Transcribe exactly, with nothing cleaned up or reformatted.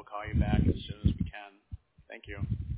call you back as soon as we can. Thank you.